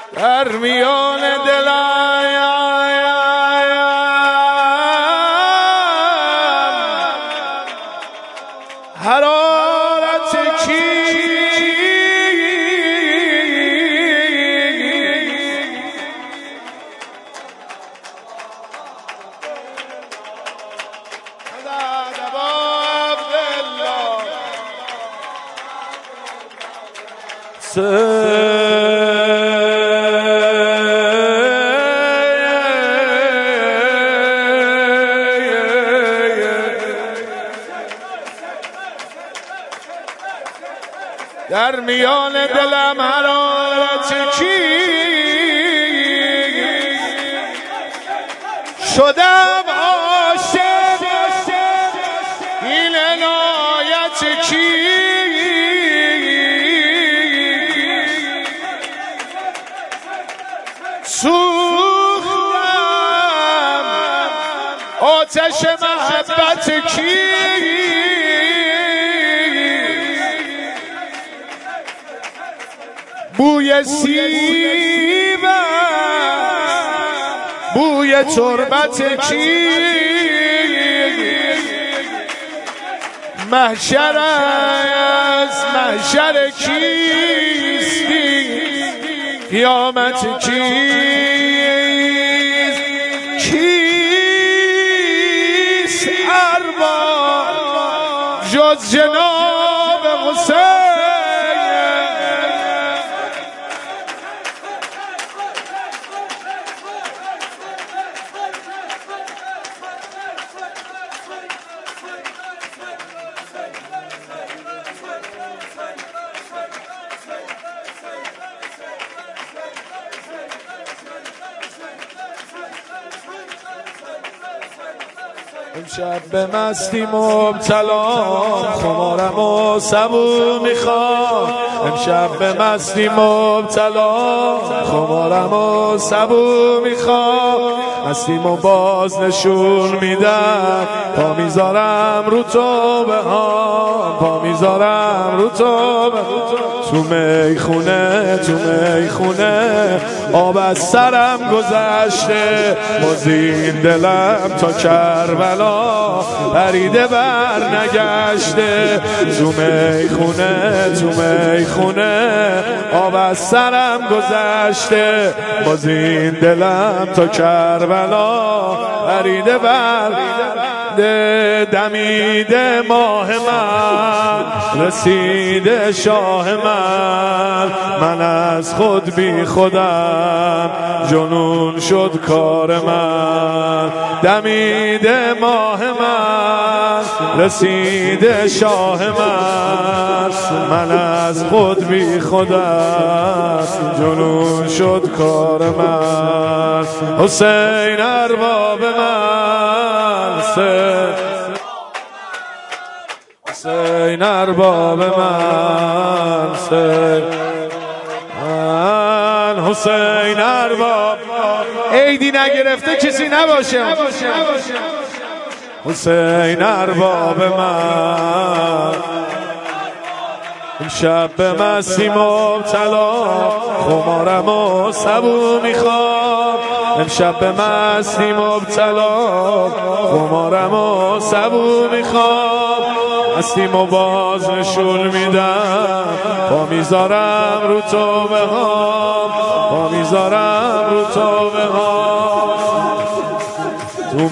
در میان دلم حرارت کی در میان دلم حرارت کی شدم عاشق این عنایت کی سوختم آتش محبت کی بوی سیب بوی تربت کی محشر از محشر کیستی قیامت کیست ارباب جز جناب حسین امشب به مستی مبتلا خمارم و سبو میخوام امشب به مستی مبتلا خمارم و سبو میخوام مستیمو باز نشون میدم پا میذارم رو تو به هم پا میذارم رو تو تو میخونه آب از سرم گذشته مزین دلم تا کربلا پریده بر نگشته تو میخونه آب از سرم گذشته مزین دلم تا کربلا پریده بر دمیده ماه من رسیده شاه من از خود بی خودم جنون شد کار من دمیده ماه من رسیده شاه من از خود بی خودم جنون شد کار من حسین ارباب من حسین ارباب من حسین ارباب عیدی نگرفته کسی نباشه حسین ارباب من امشب به مستی مبتلا خمارم و سبو میخوام امشب به مستی مبتلا خمارم و سبو میخوام مستیمو باز نشون میدم پا میذارم رو تو به هم پا میذارم رو تو به هم تو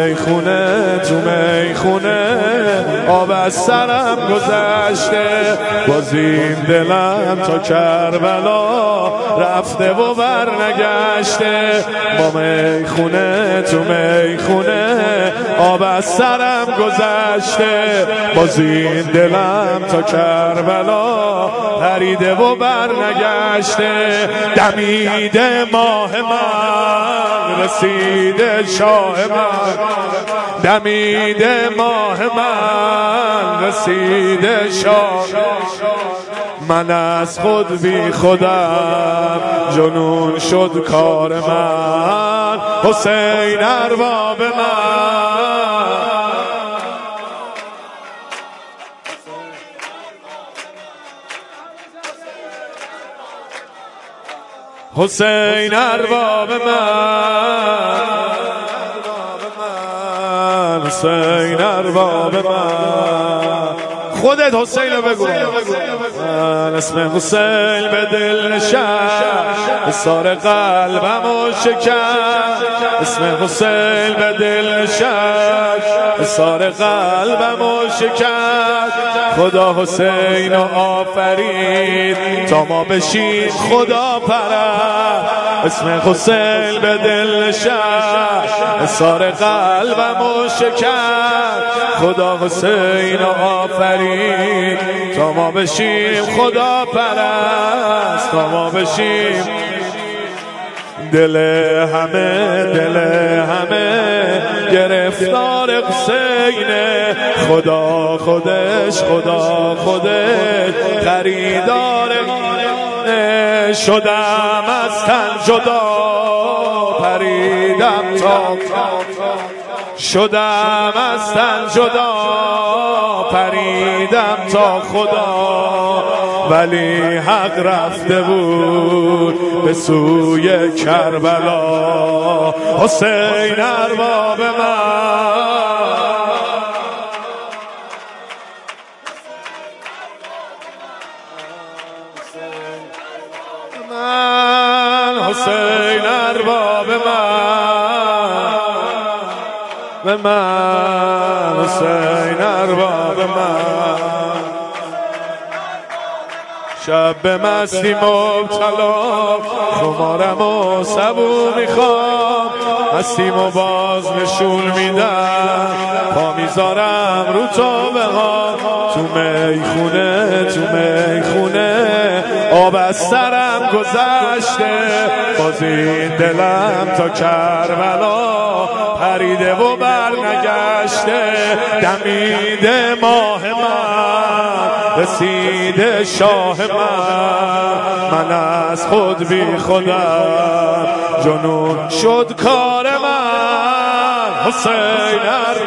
میخونه آب از سرم گذشته باز این دلم تا کربلا رفته و بر نگشته با میخونه تو میخونه آب از سرم گذشته باز این دلم تا کربلا پریده و بر نگشته دمیده ماه من رسیده شاه من دمیده ماه من رسیده شاه من از خود بی خودم جنون شد کار من حسین ارباب من حسین ارباب من، حسین ارباب من. خودت حسین رو بگو. من اسم حسین به دل نشست، حصار قلبمو شکست. اسم حسین به دل نشست، حصار قلبمو شکست. خدا حسین رو آفرید تا ما بشیم خدا پرست. اسم حسین به دل نشست، حصار قلبمو شکست. خدا حسین رو آفرید تا ما بشیم خدا پرست، تا ما بشیم. دل همه گرفتار حسینه. خدا خودش خریدار. شدم از تن جدا پریدم تا، شدم از تن جدا پریدم تا خدا. ولی حق رفته بود به سوی کربلا. حسین ارباب من، حسین ارباب من، حسین ارباب من. شب به مستی مبتلا، خمارم و سبو میخوام. هستیم و باز نشون میدم، پا میذارم رو تو بهام. تو میخونه آب از سرم گذشته. باز این دلم تا کربلا پریده و برنگشته. دمیده ماه من، رسیده شاه من از خود بی خودم جنون شد کار من. حسین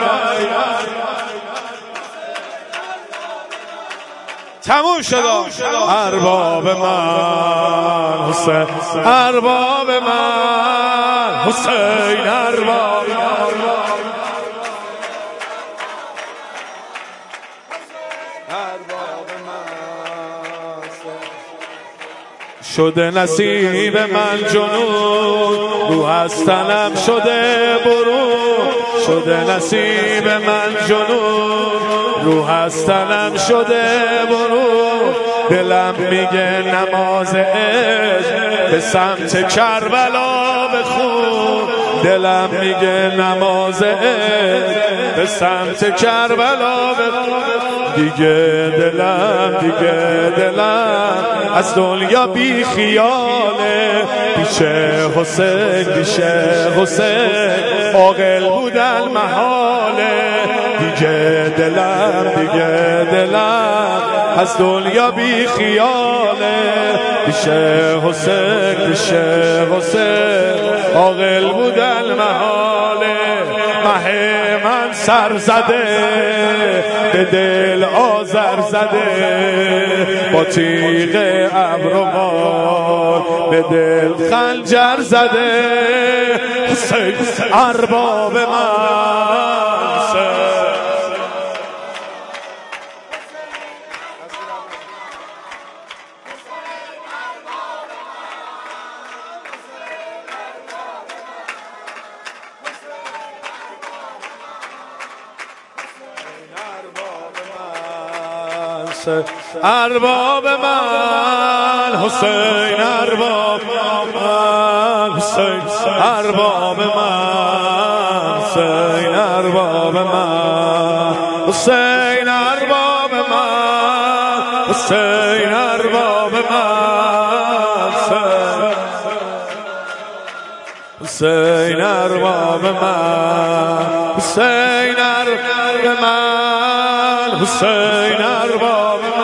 تموم شد ارباب من، حسین ارباب من، حسین ارباب شده نصیب من جنون، رو از تنم شده برون. شده نصیب من جنون، رو از تنم شده برون. دلم میگه نماز عشق به سمت کربلا بخون. دلم میگه نماز عشق به سمت کربلا بخون. دیگه دلم از دنیا بی خیاله. پیش حسین عاقل بودن محاله. دیگه دلم از دنیا بی خیاله. پیش حسین عاقل بودن محاله. مه من سر زده به دل آذر زده. با تیغ ابروان به دل خنجر زده. حسین ارباب من، ارباب من، حسین ارباب من، حسین ارباب من، حسین ارباب من، حسین ارباب من، حسین ارباب من، حسین ارباب من، حسین ارباب من، حسین ارباب من.